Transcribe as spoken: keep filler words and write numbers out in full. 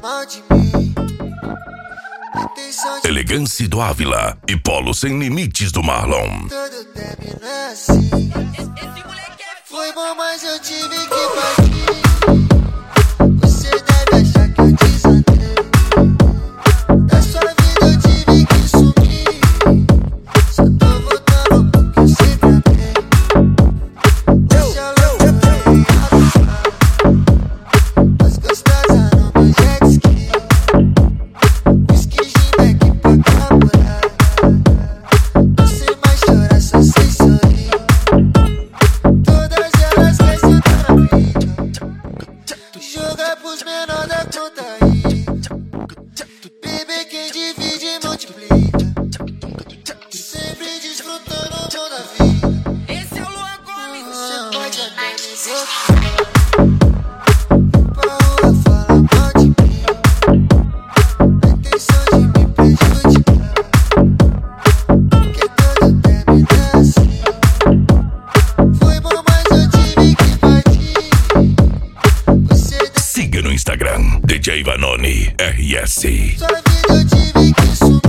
mal de mim. De... Elegância do Ávila e Polo Sem Limites do Marlon. Todo término é assim. Foi bom, mas eu tive que partir. Você deve achar que eu desandei. Da sua vida eu tive que sumir. Só tô voltando porque eu sempre amei. Hoje a louca veio abusar. As gostosas no meu jet ski. Whisky, gin, aqui pra caporar. Não sei mais chorar, só sei sorrir. Todas elas querem sentar na mídia. Joga pros menor da conta aí. Bebê, quem divide multiplica. Sempre desfrutando o bom da vida. Esse é o Luan Gomes. Você pode até me gostar. Pra rua fala mal de mim. A intenção de me prejudicar. Porque todo término é assim. Foi bom, mas eu tive que partir. Você deve... Siga no Instagram, D J Vanoni R S. Sua vida eu tive que sumir.